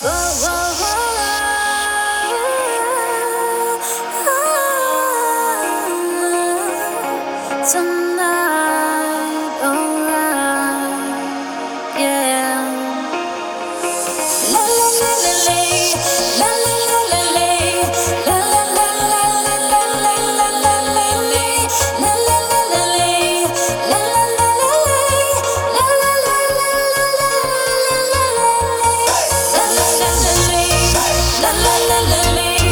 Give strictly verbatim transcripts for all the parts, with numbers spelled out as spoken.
Tonight, alright, yeah. La la la la la, la la la la la, la la la la la la la la la la, la la la la la, la la la la la, la la la la la la la la, la la la la la, la la la la la.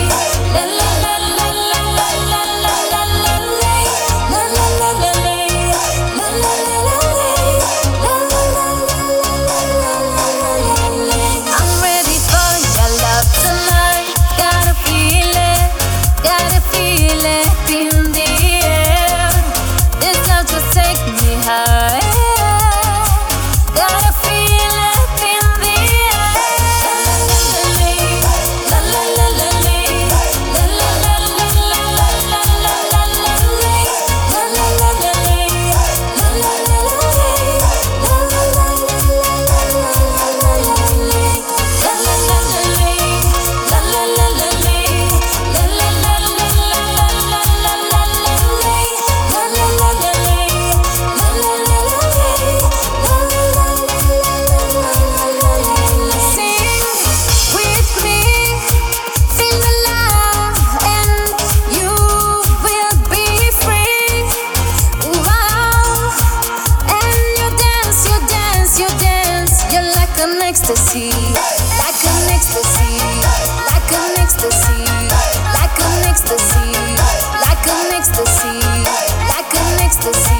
Ecstasy, like an ecstasy, like an ecstasy, like an ecstasy, like an ecstasy, like an ecstasy.